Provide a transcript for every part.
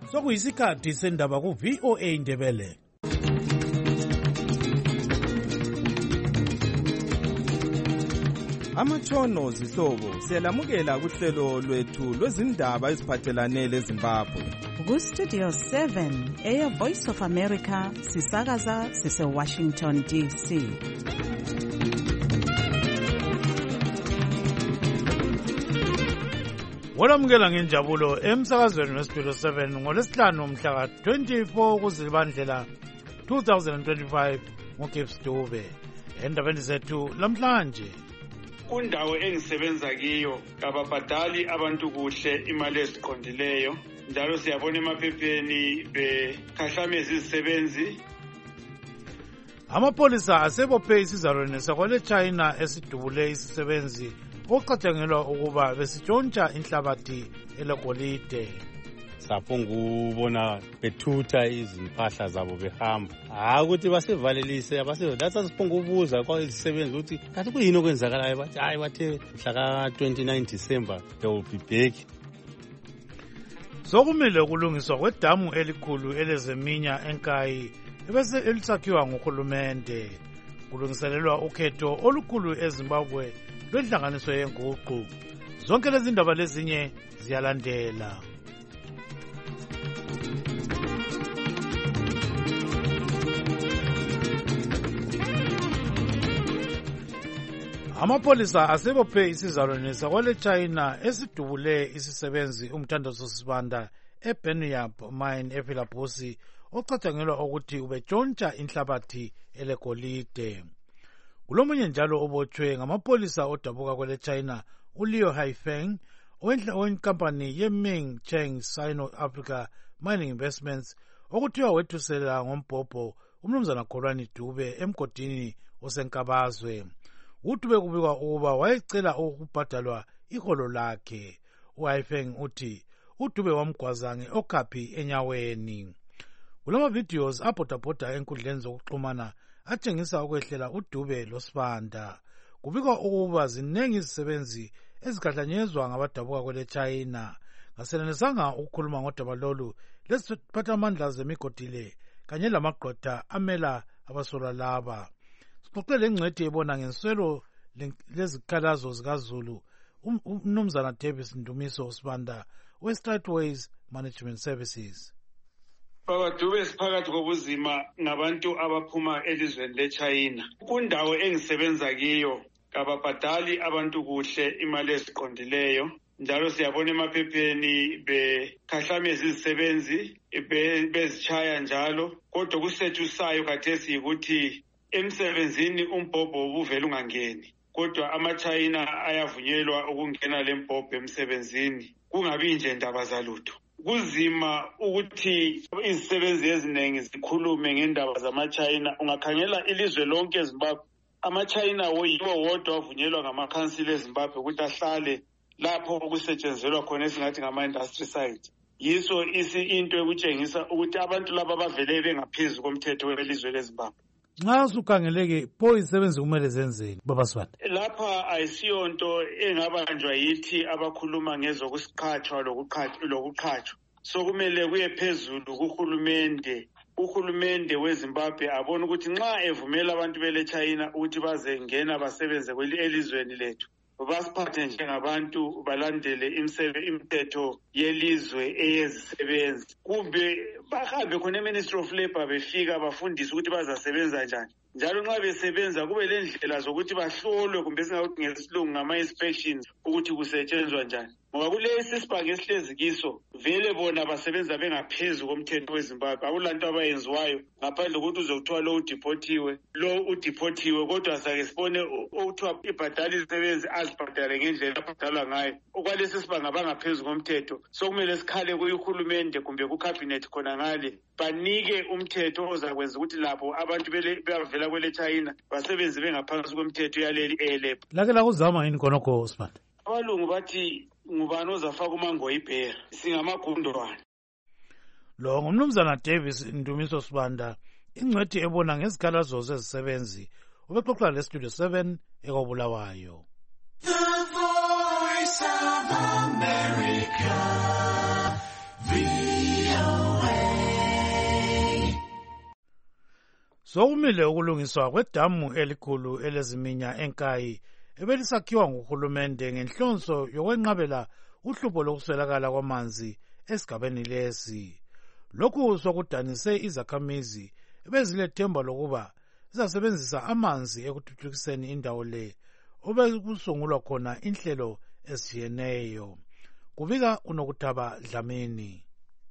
Sokuyisikhathi sendaba ku VOA Ndebele. Amatshono zihlobo siyalamukela kuhlelo lwethu lwezindaba eziphathelane leZimbabwe. Ku Studio 7 eya Voice of America sisakaza sise Washington DC. Walamukela ngenjabulo emsakazweni weStudio 7 ngolesihlanu mhla ka-24 kuZibandlela 2025 ngoGibbs Dube. Endabeni zethu lamhlanje, kundawo engisebenza kiyo kababhadali abantu kuhle imali eziqondileyo, njalo siyabona emaphepheni bekhahlameza izisebenzi. Amapolisa asebophe isizalwane sakwele China esidubule isisebenzi ocatshangelwa ukuba besitshontsha inhlabathi elegolide. Saphonga ubona bethutha izimpahla zabo behamba. Ukuthi basivalelise abasedatha siphonga ubuza kwazisebenzi ukuthi kanti kuyini okwenzakalayo, bathi hayi bathe mhla ka-29 December they will be back. Sokumele ukulungiswa kwedamu elikhulu elezeminya enkayi ebese elisakhiwa nguhulumende. Kulungiselelwa ukhetho olukhulu eZimbabwe lwenhlanganiso yenguqu. Zonke lezi ndaba lezinye ziyalandela. Amapolisa asebophe isizalwane sakwele China esidubule isisebenzi uMthandazo Sibanda eBenyap mine ePhilaphosi ocatshangelwa ukuthi ubetshontsha inhlabathi elegolide. Kulomunye njalo obotshwe ngamapolisa odabuka kwele China uLeo Haifeng owenkampani yeMing Cheng Sino-Africa Mining Investments okuthiwa wethusela ngombhobho umnumzana Kholwane Dube emgodini osenkabazwe. UDube kubikwa ukuba wayecela ukubhadalwa iholo lakhe. uHaifeng uthi uDube wamgwaza nge-okapi enyaweni. Kulama videos abhodabhoda enkundleni zokuxhumana atshengisa ukwehlela uDube loSibanda. Kubikwa ukuba zinengi izisebenzi ezikhahlanyezwa ngabadabuka kwele China. Ngasenelisanga ukukhuluma ngodaba lolu leziphathamandla zemigodile kanye lamagqwetha amela abasolwa laba. Sixoxe lengcwethi ebona ngenswelo lezikhalazo zikaZulu umnumzana Davis Ndumiso Sibanda we-Straightways Management Services. Baba Dube siphakathi kobuzima ngabantu abaphuma elizweni leChina. Kundawo engisebenza kiyo kababhadali abantu kuhle imali eziqondileyo, njalo siyabona emaphepheni bekhahlameza izisebenzi bezitshaya njalo. Kodwa kusethusayo khathesi yikuthi emsebenzini umbhobho ubuvela ungangeni, kodwa amaChina ayavunyelwa ukungena lembhobho emsebenzini, kungabi nje ndaba zalutho. Kuzima ukuthi izisebenzi eziningi zikhulume ngendaba zamaChina. Ungakhangela ilizwe lonke eZimbabwe, amaChina yiwo wodwa wavunyelwa ngamakhansila eZimbabwe ukuthi ahlale lapho okusetshenzelwa khona esingathi ngama-industry site. Yiso into ekutshengisa ukuthi abantu laba bavele bengaphezu komthetho welizwe leZimbabwe. Nxa usukhangeleke pho izisebenzi kumele zenzeni baba Sibanda? Lapha ayisiyonto engabanjwa yithi abakhuluma ngezokusiqhatshwa lokuqhatshwa. So kumele kuye phezulu kuhulumende. Uhulumende weZimbabwe abone ukuthi nxa evumela abantu bele China ukuthi baze ngena basebenze elizweni lethu, basiphathe njengabantu, balandele imithetho yelizwe eyezisebenzi. Kumbe bahambe khona eMinistry of Labour befika bafundise ukuthi bazasebenza njani. Njalo nxa besebenza kube lendlela zokuthi bahlolwe, kumbe singakuthi ngesilungu ngama-inspections, ukuthi kusetshenzwa njani. Ngoba kulesi isibhange esihlezi kiso vele bona basebenza bengaphezu komthetho weZimbabwe. Akulanto abayenziwayo ngaphandle kokuthi uzokuthiwa lo udiportiwe, kodwa sake sibone okuthiwa ibhadala izisebenzi azibhadale ngendlela abhadalwa ngayo. Okwalesi isibhange abangaphezu komthetho. Sokumele sikhale kuyihulumende kumbe kucabinet khona ngale, banike umthetho ozakwenza ukuthi lapho abantu bavela kwele China basebenzi bengaphansi komthetho yaleli elebhu. Lake lakuzama yini khonokho Sibanda? Abalungu bathi ngubani ozafaka umango ibhera, singamagundwane. Lo ngumnumzana Davis Ndumiso Sibanda, ingcwethi ebona ngezikhalazo zezisebenzi, ubexoxa leStudio 7 ekobulawayo. The Voice of America, VOA. Sokumile ukulungiswa kwedamu elikhulu eleziminya enkayi ebelisakhiwa nguhulumende ngenhlonso yokwenqabela uhlupho lokuswelakala kwamanzi esigabeni lesi. Lokhu sokudanise izakhamizi ebezilethemba lokuba zizasebenzisa amanzi ekuthuthukiseni indawo le obekusungulwa khona inhlelo ezitshiyeneyo. Kubika uNokuthaba Dlamini.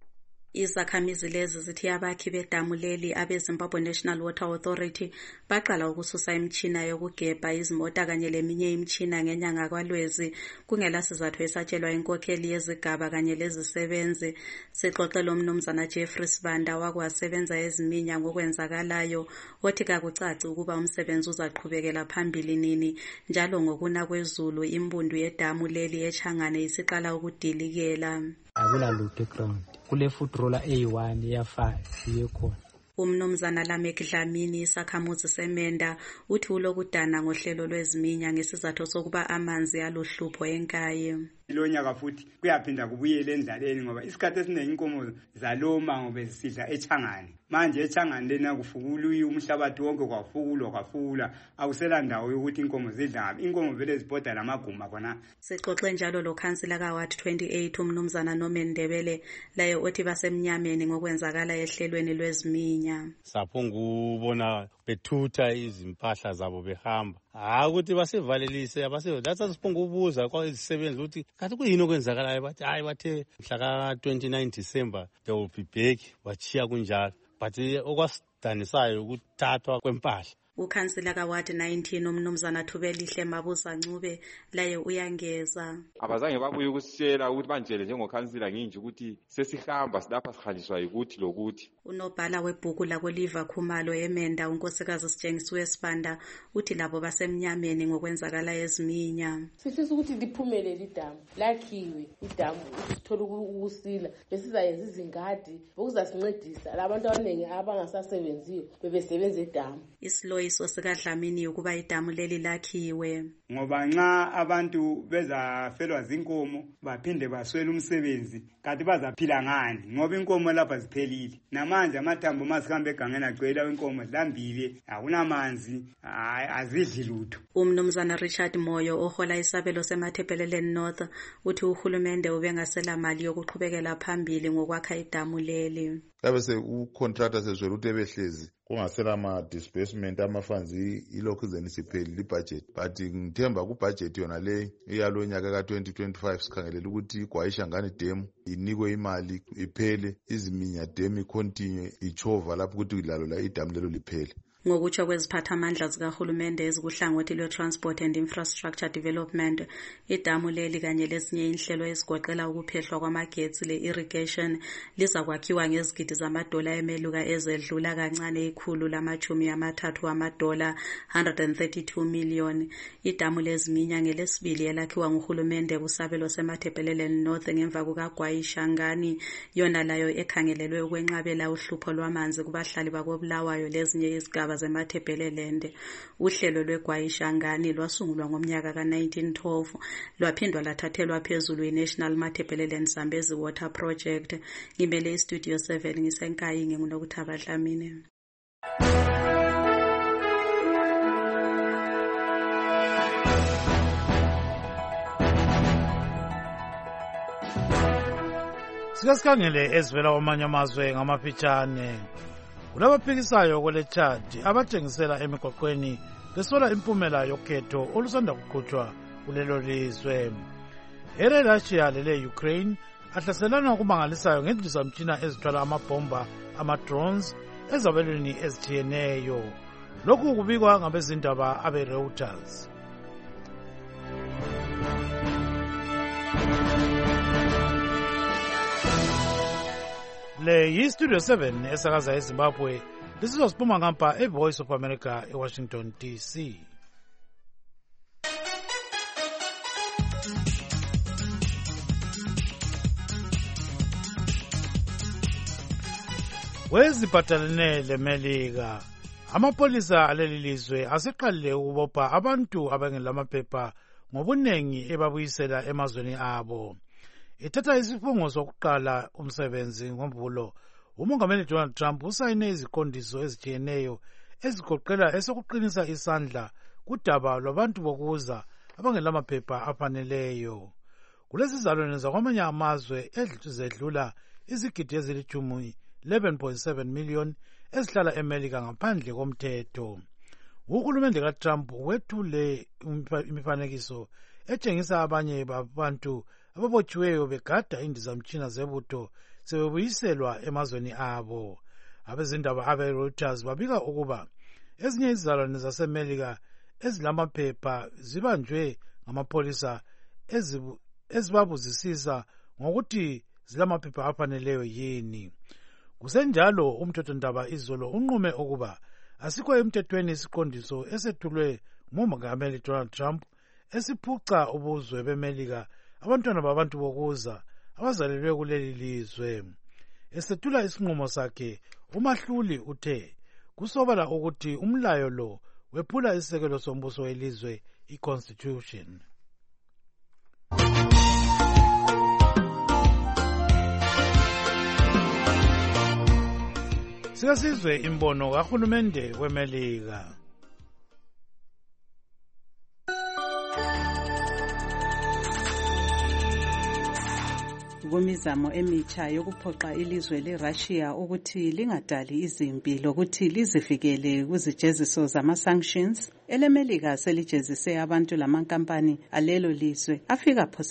Izakhamizi lezi zithi abakhi bedamu leli abeZimbabwe National Water Authority baqala ukususa imitshina yokugebha izimota kanye leminye imitshina ngenyanga kaLwezi kungela sizathu esatshelwa inkokheli yezigaba kanye lezisebenzi. Sixoxela umnumzana Jeffrey Sibanda wakwasebenza eziminya ngokwenzakalayo othi kakucaci ukuba umsebenzi uzaqhubekela phambili nini njalo ngokuna kwezulu imbundu yedamu leli eChangane isiqala ukudilikela. Akulalutho ground kule food roller A1 ya5 iyekhona. Umnumzana Lamek Dlamini isakhamuzi semenda uthi ulokudana ngohlelo lweziminya ngesizathu sokuba amanzi aluhlupho enkayi. Lonyaka futhi kuyaphinda kubuyele endlaleni ngoba isikhathi esiningi inkomo zaloma ngoba zisidla eChangane. Manje eChangane lena kufukuluyi umhlabathi wonke kwafula awusela ndawo yokuthi inkomo zidla ngapi. Inkomo vele zibhoda lamaguma khona. Sixoxe njalo lo councilor kaWard 28 umnumzana Norman Ndebele laye othi basemnyameni ngokwenzakala ehlelweni lweziminya. Saphungubona bethutha izimpahla zabo behamba. Ukuthi basivalelise datha siphungubuza kwa izisebenzi ukuthi kathi kuyini okwenzakalayo bathi bathe mhla ka-29 December they will be back bachiya kunjalo but okwasidanisayo ukuthathwa kwempahla. Ukhansila kaWard 19 umnumzana Thubelihle Mabuza Ncube laye uyangeza. Abazange babuye ukusitshela ukuthi banjele njengokhansila nginje ukuthi sesihamba silapha sihanjiswa ukuthi lokuthi. Unobhala webhuku lakweLiva Khumalo eMenda unkosikazi Sitshengisiwe Sibanda uthi labo basemnyameni ngokwenzakala eziminya. Sifisa ukuthi liphumele lidamu lakhiwe idamu sithola ukusila besizayenza izingadi okuzasincedisa labantu abaningi abangasasebenziyo bebesebenza edamu. Isiloyiso sikaDlamini ukuba idamu leli lakhiwe ngoba nxa abantu bezafelwa zinkomo baphinde baswela umsebenzi kanti bazaphila ngani ngoba inkomo lapha ziphelile namanje amathambo masihambe egangeni agcwele inkomo zilambile akunamanzi azidli lutho. Umnumzana Richard Moyo ohola isabelo seMathebeleleni North uthi uhulumende ubengasela mali yokuqhubekela phambili ngokwakha idamu leli. Kabe ucontractor sezwela ukuthi ebehlezi kungasela ama-disbursement amafanzi ilokhu zenisipheli ibudget but ngithemba kubudget yona le iyalo nyaka ka-2025 sikhangelela ukuthi iGwayishangane Dam inikwe imali iphele iziminya dam icontinue ichova lapho ukuthi lalo la idamu lelo liphele. Ngokutsho kweziphathamandla zikahulumende ezikuhlangothi lwe-Transport and Infrastructure Development, idamu leli kanye lezinye inhlelo ezigoqela ukuphehlwa kwamagetsi le-irrigation lizakwakhiwa ngezigidi zamadola emeluka ezedlula kancane $130 $132 million. Idamu leziminya ngelesibili elakhiwa nguhulumende kusabelo seMathebeleleni North ngemva kukaGwayishangane yona layo ekhangelelwe ukwenqabela uhlupho lwamanzi kubahlali bakoBulawayo lezinye izigaba zeMathebelelende. Uhlelo lweGwayishangane lwasungulwa ngomnyaka ka-1912 lwaphindwa lathathelwa phezulu i-National Mathebeleleni Zambezi Water Project. Ngimele iStudio 7 ngisenkayi nginguNokuthaba Dlamini. Sikasikhangele ezivela kwamanye amazwe ngamafitshane. Kulabaphikisayo kwele Chad abatshengisela emigwaqweni besola impumela yokhetho olusanda kuqhutshwa kulelo lizwe. Russia lele Ukraine ahlaselana okumangalisayo ngezindisamtshina ezithwala amabhomba ama-drones ezabelweni ezitshiyeneyo. Lokhu kubikwa ngabezindaba abe-Reuters. Le yi-Studio 7 esakaza eZimbabwe lisizosiphuma ngampa eVoice of America eWashington DC. Weziphathelene leMelika, amapolisa aleli lizwe aseqalile ukubopha abantu abangelamaphepha ngobunengi ebabuyisela emazweni abo. Ithatha isifungo sokuqala umsebenzi ngoMvulo, uMongameli Donald Trump usayine iziqondiso ezitshiyeneyo ezigoqela esokuqinisa isandla kudaba lwabantu bokuza abangelamaphepha afaneleyo. Kulesizalwane zakwamanye amazwe ezidlula izigidi ezilitshumi 11.7 million ezihlala eMelika ngaphandle komthetho. Uhulumende kaTrump wethule imifanekiso etshengisa abanye babantu ababotshiweyo begada indizamtshina zebutho sebebuyiselwa emazweni abo. Abezindaba abe-Reuters babika ukuba ezinye izizalwane zaseMelika ezilamaphepha zibanjwe ngamapholisa ezibabuzisisa ngokuthi zilamaphepha afaneleyo yini. Kusenjalo umthethondaba izolo unqume ukuba asikho emthethweni isiqondiso esethulwe ngumongameli Donald Trump esiphuca ubuzwe beMelika abantwana babantu bokuza abazalelwe kuleli lizwe. Esethula isinqumo sakhe, umahluli uthe kusobala ukuthi umlayo lo wephula isisekelo sombuso welizwe, i-Constitution. Sikasizwe imbono kahulumende weMelika. Kumizamo emitsha yokuphoqa ilizwe leRussia ukuthi lingadali izimpi lokuthi lizivikele kuzijeziso zama-sanctions, eleMelika selijezise abantu lamankampani alelo lizwe afika phose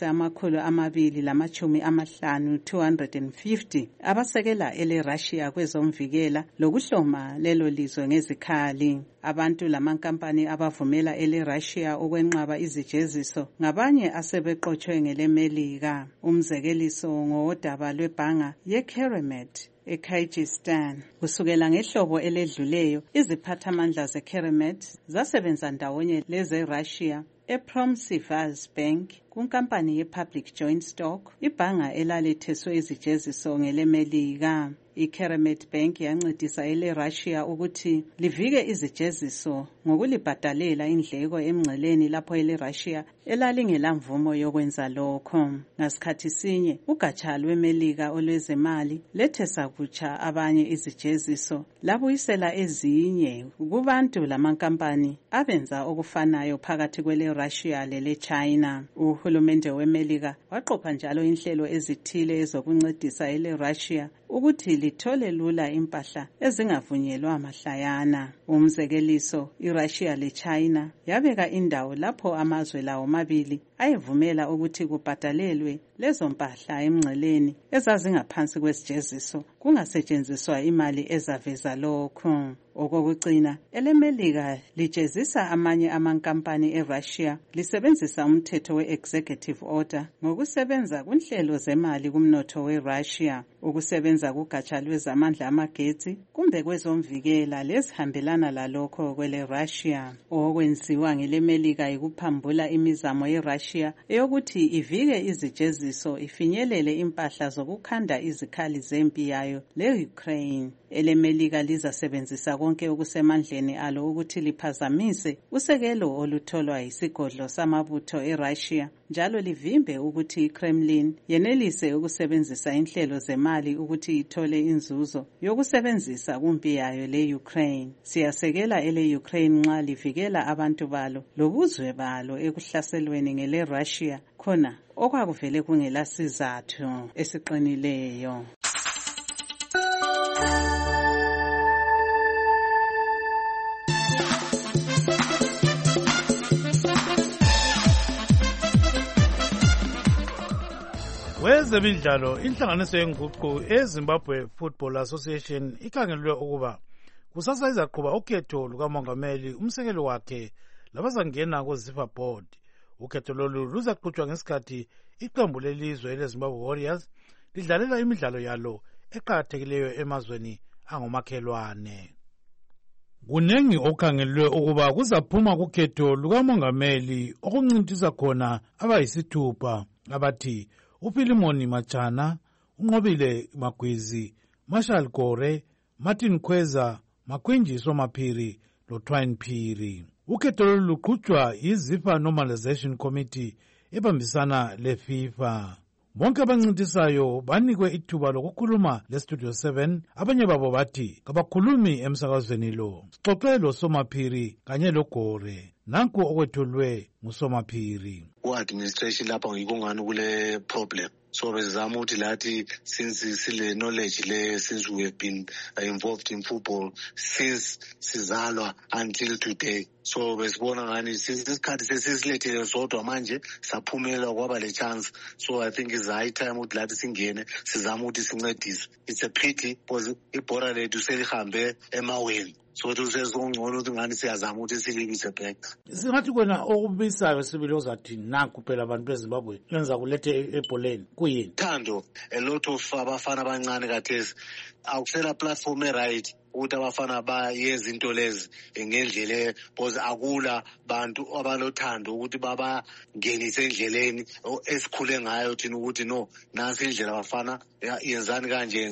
250 abasekela eleRussia kwezomvikela lokuhloma lelo lizwe ngezikhali. Abantu lamankampani abavumela eleRussia ukwenqaba izijeziso ngabanye asebeqotshwe ngeleMelika. Umzekeliso ngodaba lwebhanga yeKeramet eKyrgyzstan. Kusukela ngehlobo eledluleyo, iziphathamandla zeKeramet zasebenza ndawonye lezeRussia ePromsevaz Bank kunkampani yePublic Joint Stock, ibhanga elaletheswe izijeziso ngeleMelika. iKeramet Bank yancedisa eleRussia ukuthi livike izijeziso ngokulibhadalela indleko emngceleni lapho eleRussia elalingelamvumo yokwenza lokho. Ngasikhathi sinye, ugatsha lweMelika olwezemali lethesa kutsha abanye izijeziso labuyisela ezinye kubantu lamankampani abenza okufanayo phakathi kweleRussia leleChina. Uhulumende weMelika waqopha njalo inhlelo ezithile ezokuncedisa eleRussia ukuthi lithole lula impahla ezingavunyelwa mahlayana. Umzekeliso, iRussia leChina yabeka indawo lapho amazwe lawo mabili ayevumela ukuthi kubhadalelwe lezo mpahla emngceleni ezazingaphansi kwesijeziso kungasetshenziswa imali ezaveza lokho. Okokugcina, eleMelika lijezisa amanye amankampani eRussia lisebenzisa umthetho we-executive order ngokusebenza kunhlelo zemali kumnotho weRussia, ukusebenza kugatsha lwezamandla amagetsi kumbe kwezomvikela lezihambelana lalokho kweleRussia. Okwenziwa ngeleMelika yikuphambula imizamo yeRussia eyokuthi ivike izijeziso ifinyelele impahla zokukhanda izikhali zempi yayo le-Ukraine. eleMelika lizasebenzisa konke okusemandleni alo ukuthi liphazamise usekelo olutholwa yisigodlo samabutho eRussia, njalo livimbe ukuthi iKremlin yenelise ukusebenzisa inhlelo zemali ukuthi ithole inzuzo yokusebenzisa kumpi yayo le-Ukraine. Siyasekela ele-Ukraine nxa livikela abantu balo lobuzwe balo ekuhlaselweni ngele-Russia, khona okwakuvele kungelasizathu esiqinileyo. Wezemidlalo, inhlanganiso yenguqu eZimbabwe Football Association ikhangelwe ukuba kusasa izaqhuba ukhetho lukamongameli umsekelo wakhe labazangena kuZifa Board. Ukhetho lolu luzaqhutshwa ngesikhathi iqembu lelizwe leZimbabwe Warriors lidlalela imidlalo yalo eqakathekileyo emazweni angomakhelwane. Kunengi okhangelwe ukuba kuzaphuma kukhetho lukamongameli okuncintisa khona abayisithupha abathi uPhilimoni Machana, uNqobile Magwizi, Marshall Gore, Martin Khweza, Makhwenjiswa Maphiri loTwine Phiri. Ukhetho lolu luqhutshwa yiZifa Normalization Committee ebambisana leFIFA. Bonke abancintisayo banikwe ithuba lokukhuluma leStudio 7, abanye babo bathi kabakhulumi emsakazweni lo. Sixoxe loSomaphiri kanye loGore. Nanku okwethulwe nguSomaphiri. Administration lapha ngikungani kule problem. So bezama ukuthi lathi since sile knowledge since we have been involved in football since sizalwa until today. So besibona ngani isikhathi sesilethele sodwa manje saphumela kwaba le chance. So I think it's high time ukuthi lathi singene sizama ukuthi sincedise. It's a pity because ibhora lethu selihambe emaweni. So tusezongcono ukuthi ngani siyazama ukuthi silibise back. Singathi kwena okubisayo sibili ozathi nanku phela abantu beZimbabwe yenza kulethe ebholeni kuyini? Thando a lot of abafana abancane kathesi akusela platform right ukuthi abafana bayenza into lezi ngendlela because akula bantu abalothando ukuthi baba ngenise endleleni esikhule ngayo thina ukuthi no nansi indlela abafana yenzani kanje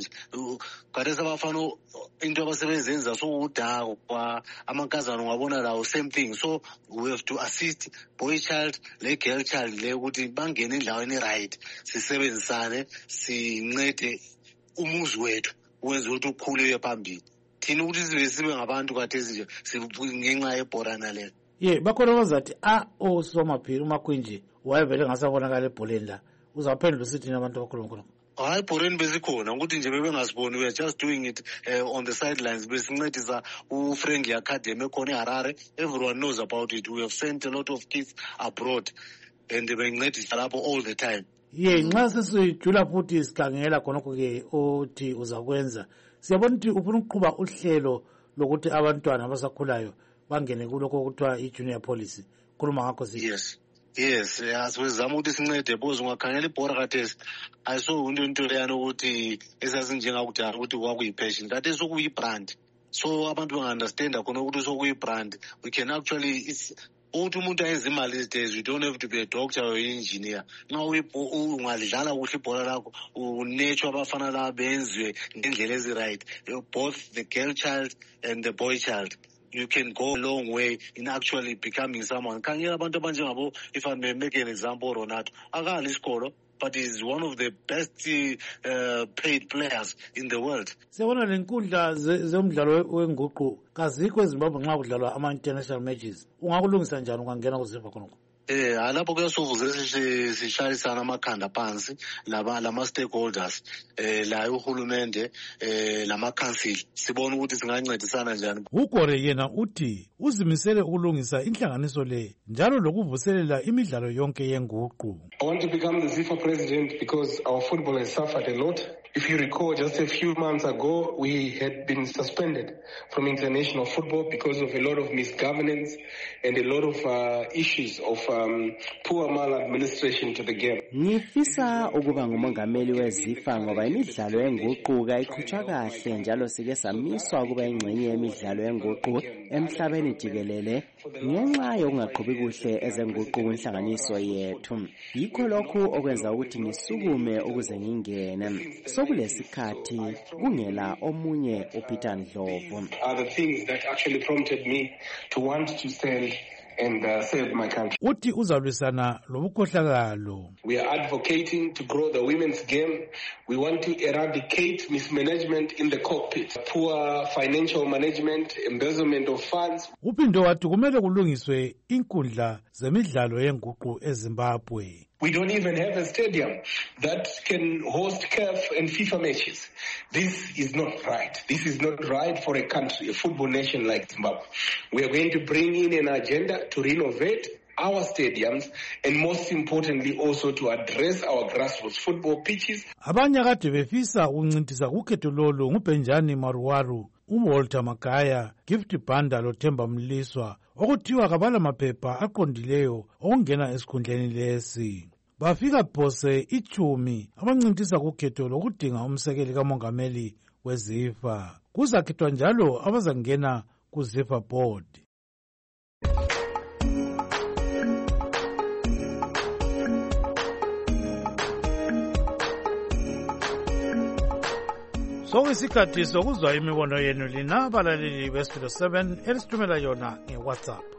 kathesi abafana into abasebenza so udakwa amankazana ungabona lawo same thing. So we have to assist boy child le girl child le ukuthi bangene endaweni right sisebenzisane sincede umuzi wethu wenza ukuthi ukhule phambili. Thina ukuthi sibe ngabantu kathesi nje ngenxa yebhora nale. Bakhona bazathi oSomaphiri uMakhwinje wayevele ngasabonakala ebholeni la uzaphendula usithi nabantu abakhuluma khona. Hayi ebholeni besikhona ukuthi nje bebengasiboni, we are just doing it on the sidelines. Besincedisa uFriendly Academy ekhona eHarare. Everyone knows about it. We have sent a lot of kids abroad and bencedisa lapho all the time. Nxa sesijula futhi sikhangela khonokho ke othi uzakwenza siyabona ukuthi ufuna ukuqhuba uhlelo lokuthi abantwana abasakhulayo bangene kuloko okuthiwa i-junior policy. Khuluma ngakho sithi. Yes, sizama ukuthi sincede because ungakhangela ibhora kathesi ayiso into leyana ukuthi esasinjengakudala ukuthi kwakuyipassion kathesi okuyibrand. So abantu bangaunderstanda khona ukuthi sokuyibrand. We can actually uthi umuntu ayenza imali these days, you don't have to be a doctor or an engineer. Nxa ungalidlala kuhle ibhola lakho unature abafana laba benzwe ngendlela ezi-right, both the girl child and the boy child. You can go a long way in actually becoming someone. Khangela abantu abanjengabo, if I may make an example, Ronaldo akali isikolo but is one of the best paid players in the world. Siyabona lenkundla zomdlalo wenguqu kazikho eZimbabwe nxa kudlalwa ama-international matches. Ungakulungisa njani ungangena kuziva khonokho? Lapho kuyasovuze sishayisana amakhanda phansi lama-stakeholders la uhulumende lama-council sibona ukuthi singancedisana njani. uGore yena uthi uzimisele ukulungisa inhlanganiso le njalo lokuvuselela imidlalo yonke yenguqu. I want to become the ZIFA president because our football has suffered a lot. If you recall, just a few months ago, we had been suspended from international football because of a lot of misgovernance and a lot of issues of poor maladministration to the game. Ngifisa ukuba ngumongameli weZIFA ngoba imidlalo yenguqu kayiqhutshwa kahle njalo sike samiswa ukuba ingxenye yemidlalo yenguqu emhlabeni jikelele ngenxa yokungaqhubi kuhle ezenguqu inhlanganiso yethu. Yikho lokhu okwenza ukuthi ngisukume ukuze ngingene. Sokulesikhathi kungela omunye uPeter Ndlovu. Are the things that actually prompted me to want to stand and save my country. Uthi uzalwisana lobukhohlakalo. We are advocating to grow the women's game. We want to eradicate mismanagement in the cockpit, poor financial management, embezzlement of funds. Uphinde wathi kumele kulungiswe inkundla zemidlalo yenguqu eZimbabwe. We don't even have a stadium that can host CAF and FIFA matches. This is not right. This is not right for a country, a football nation like Zimbabwe. We are going to bring in an agenda to renovate our stadiums and most importantly also to address our grassroots football pitches. Abanye kade befisa ukuncintisa kukhetho lolu nguBenjani Maruwaru, uWalter Magaya, Gift Banda loThemba Mliswa okuthiwa kabala maphepha aqondileyo okungena esikhundleni lesi. Bafika phose ichumi abancintisa kukhetho lokudinga umsekeli kamongameli weZIFA. Kuzakhethwa njalo abazangena kuZIFA board. Sokuyisikhathi sokuzwa imibono yenu lina abalaleli beStudio 7 elisithumela yona ngeWhatsApp.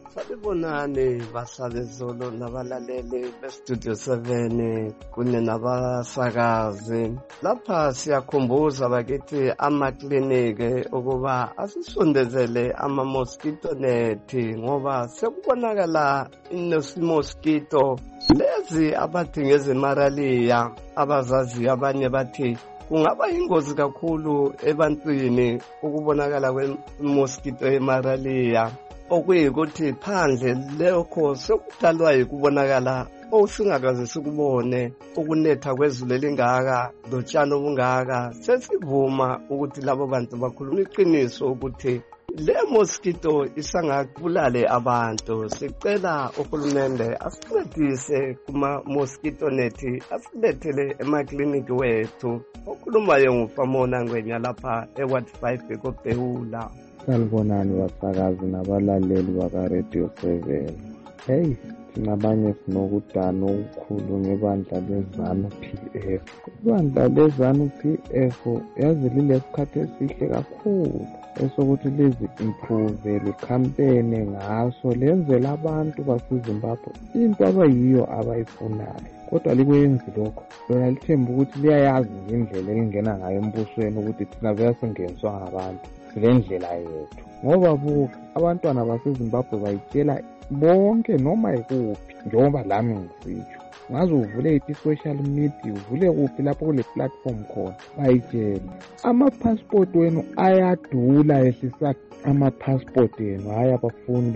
Salibonani bahlale zolo nabalaleli beStudio 7 kunye nabasakazi. Lapha siyakhumbuza bakithi amakliniki ukuba asisondezele ama-mosquito net ngoba sekubonakala inesimosquito lezi abathi ngezemaralia abazaziyo abanye bathi kungaba ingozi kakhulu ebantwini ukubonakala kwemosquito emaralia okuyikuthi phandle lekho sekudalwa yikubonakala osingakaze sikubone ukunetha kwezulu elingaka lotshani obungaka sesivuma ukuthi labo bantu bakhuluma iqiniso ukuthi le mosquito isangabulale abantu. Sicela uhulumende asincedise kuma-mosquito net asilethele emakliniki wethu. Okhulumayo nguFamona Ngwenya lapha eWard 5 eKobhewula. Salibonani basakazi nabalaleli baka-Radio 7. Hey, sinabanye sinokudana okukhulu ngebandla leZANU-PF. Ibandla leZANU-PF yazi lilesikhathi esihle kakhulu esokuthi lizi-improve likhampene ngaso lenzela abantu baseZimbabwe into abayiyo abayifunayo. Kodwa likwenzi lokho lona lithemba ukuthi liyayazi indlela elingena ngayo embusweni ukuthi thina beyasingeniswa ngabantu sile ndlela yethu. Ngoba buka abantwana baseZimbabwe bayitshela bonke noma yikuphi njengoba lami ngisitsho. Ngaze uvule i-social media uvule kuphi lapho kule platform khona bayitshela ama-passport wenu ayadula ehlisa ama-passport yenu hayi abafuni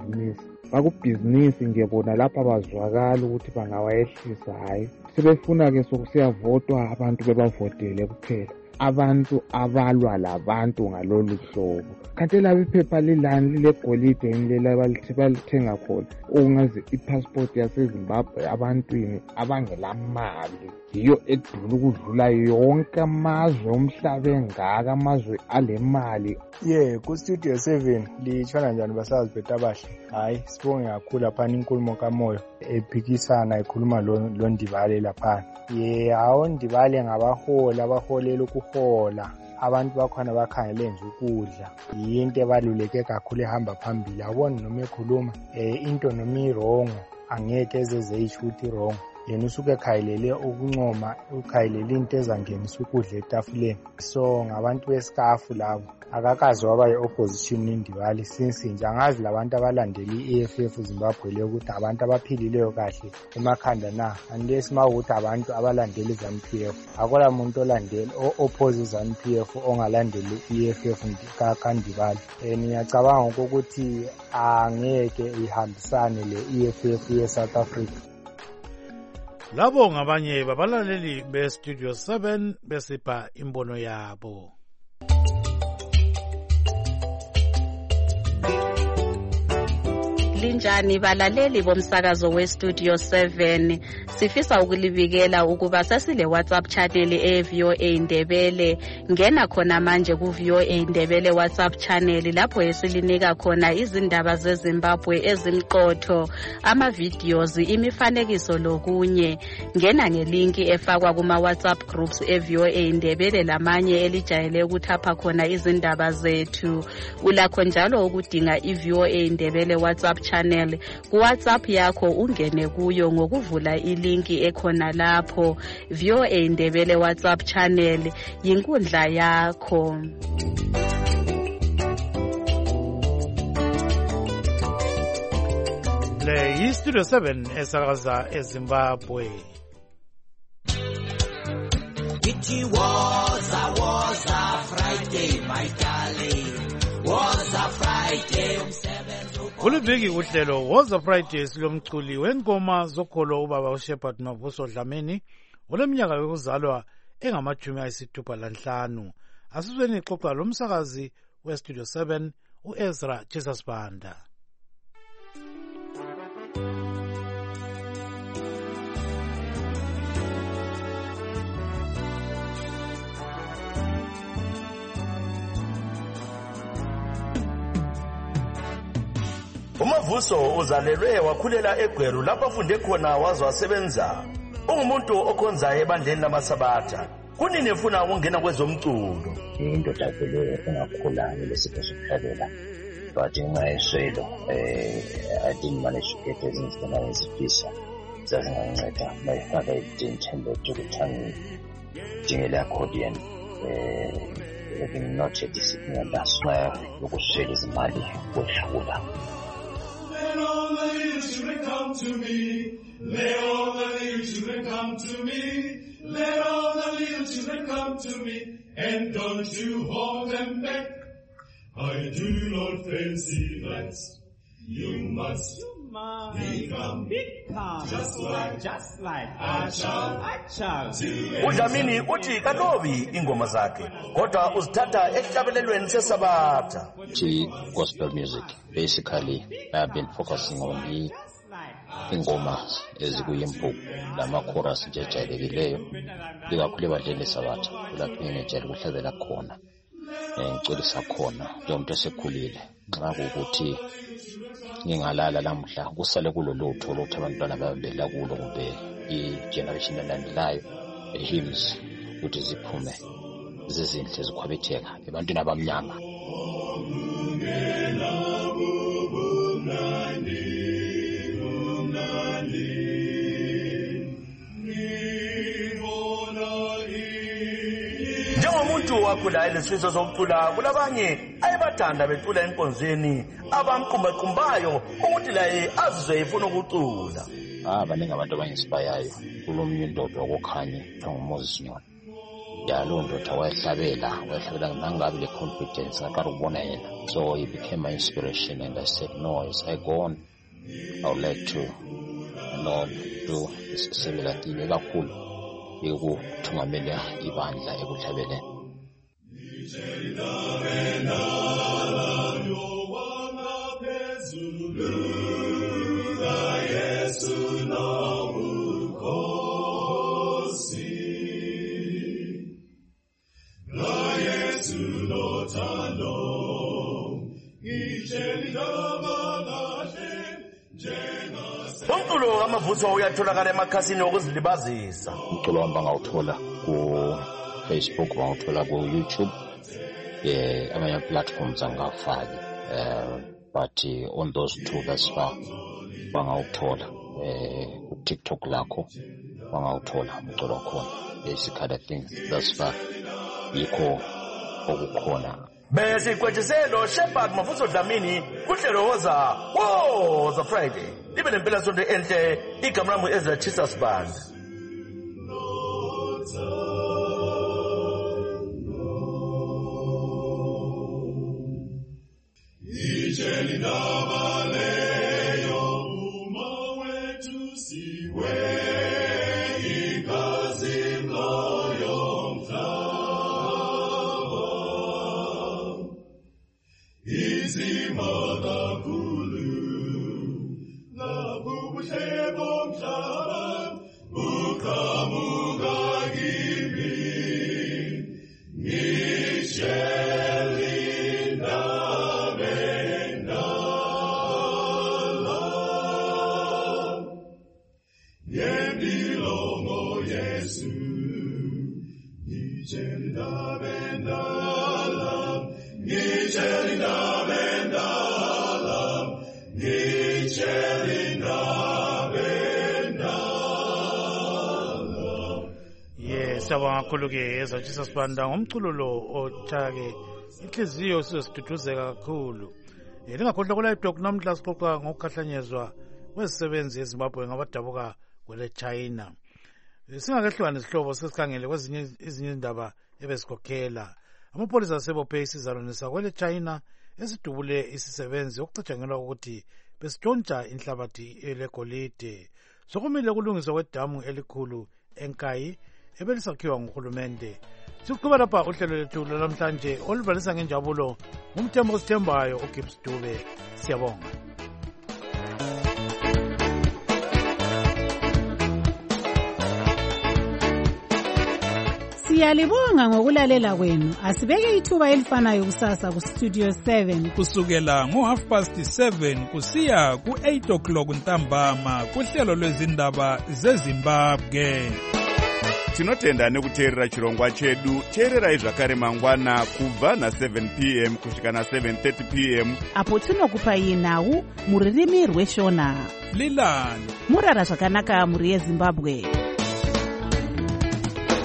bakubhizinisi ngebona lapha bazwakala ukuthi bangawayehlisa hayi sebefuna-ke sokusiyavotwa abantu bebavotele kuphela. Abantu abalwa labantu ngalolu hlobo kanti laba iphepha lilani lilegolide indlela balithenga khona ungaze i-passport yaseZimbabwe abantwini abangelamali yiyo edula ukudlula yonke amazwe omhlaba engaka amazwe alemali. Ku-Studio 7 litshona njani basazi betabahle? Hayi sibonge kakhulu laphana inkulumo kamoyo ephikisana ikhuluma lo Ndibale laphana. Hawo Ndibale ngabahola abaholela ukuhola. Abantu bakhona bakhangele nje ukudla yinto ebaluleke kakhulu ehamba phambili. Awuboni noma ekhuluma into noma irongo angeke ezezeyisho ukuthi irongo yena usuke ekhayelele ukuncoma ukhayelele into ezangenisa ukudla etafuleni. So ngabantu besikafu labo akakazi waba yi-opposition iNdibali sinsinje angazi labantu abalandela i-EFF Zimbabwe leyo ukuthi abantu abaphilileyo kahle emakhanda na unless mawukuthi abantu abalandela iZANU-PF akola muntu olandela o-oppose iZANU-PF ongalandela i-EFF kaNdibali. Ngiyacabanga ukuthi angeke ihambisane le-EFF ye-South Africa. Labo ngabanye babalaleli beStudio 7 besipha imbono yabo. Linjani balaleli bomsakazo weStudio 7 sifisa ukulibikela ukuba sasile WhatsApp channel eVOA Ndebele. Ngena khona manje kuVOA Ndebele WhatsApp channel lapho esilinika khona izindaba zeZimbabwe ezimqotho, ama-videos, imifanekiso lokunye. Ngena ngelinki efakwa kuma WhatsApp groups eVOA Ndebele lamanye elijayele ukuthapha khona izindaba zethu. Ulakho njalo ukudinga iVOA Ndebele WhatsApp channel ku WhatsApp yakho ungene kuyo ngokuvula ilinki ekhona lapho. VOA Ndebele WhatsApp channel yinkundla yakho. Le yiStudio 7 esakaza eZimbabwe. It was a Friday, my darling. Was a Friday. Kuliviki uhlelo Was a Friday silomculi wengoma zokholo ubaba uShepherd Mavuso Dlamini oleminyaka yokuzalwa engama-65. Asizweni ixoxa lomsakazi weStudio 7 uEzra Jesus Banda. uMavuso uzalelwe wakhulela eGweru lapho afunde khona waze wasebenza. Ungumuntu okhonzayo ebandleni lamasabatha. Kunini efuna ukungena kwezomculo? Into takeleyo engakhulanga lesipho sokuhlalela but ngenxa yeswelo I didn't manage to get ezinye izinto engangizifisa zazinganceda mayifaka i-10 ukuthi angidingele accordion not a discipline ngenxa yokuswela izimali kwehlula. Let all the little children come to me. Let all the little children come to me. Let all the little children come to me. And don't you hold them back. I do not fancy that. You must become just like a child. uDlamini uthi kalobi ingoma zakhe kodwa uzithatha esihlabelelweni sesabatha. Gospel music, basically I've been focusing on ingoma ezikuyimpuku lama-chorus nje ejayelekileyo ikakhulu ebadleni sabatha kulapho ngijayele ukuhlabela khona ngiculisa khona njengomuntu esekhulile nxa kukuthi ngingalala lamhla kusale kulolutho abantwana babela kulo kumbe i-generation elandelayo hymns ukuthi ziphume zizinhle zikhwabitheka ebantwini abamnyama. Njengomuntu wakhula elesifiso sokucula kulabanye ayebathanda becula enkonzweni abamqumbaqumbayo ukuthi laye azizwe efuna ukucula. Baningi abantu abangi-inspireyo kulomnye indoda wokukhanya kuthiwa nguMoses Nyoni. Lo ndoda wayehlabela nangabi le-confidence ngaqala ukubona yena, so he became my inspiration and I said no, as I go on I would like to do similar thing ekakhulu yokuthungamela ibandla ekuhlabeleni. Umculo wamavuso uyatholakala emakhasini okuzilibazisa. Umculo wami bangawuthola ku-Facebook, bangawuthola ku-YouTube, amanye platforms angafaki, but on those two thus far bangawuthola ku-TikTok lakho bangawuthola umculo wakhona. Basically I think thus far yikho okukhona. Besikwetshiselo Shepherd Mavuso Dlamini kuhlelo woza Friday. Libe nempela sonto enhle igama lami Ezra Jesus Band. Ijeli nabaleyo uma wetu siwe ikazi mloyo mtaba izimana kulu labubushebo mtaba ukamuga gibi ngisheli Siyabonga kakhulu ke Ezra Jesus Band ngomculo lo othake inhliziyo sizosithuthuzeka kakhulu. Lingakhohlwa kulayidwa namhla sixoxa ngokukhahlanyezwa kwezisebenzi eZimbabwe ngabadabuka kwele China. Singakehlukana isihlobo sesikhangele kwezinye izindaba ebesikhokhela. Amapolisa asebophe isizalwane kwele China esidubule isisebenzi okucatshangelwa ukuthi besitshontsha inhlabathi elegolide. Sokumele kulungiswa kwedamu elikhulu eNkayi ebelisakhiwa nguhulumende. Siqhubeka lapha uhlelo lethu namhlanje oluvalisa ngenjabulo ngumthembo osithembayo uGibbs Dube. Siyabonga. Siyalibonga ngokulalela kwenu. Asibeke ithuba elifanayo kusasa ku Studio 7 kusukela ngo7:30 kusiya ku8 o'clock ntambama kuhlelo lwezindaba zeZimbabwe. tinotenda nekuteerera chirongwa chedu. teererai zvakare mangwana kubva na7 p.m. kusvika na7:30 p.m. apo tinokupai nhau mururimi rweshona. Lilani murara zvakanaka muri yeZimbabwe.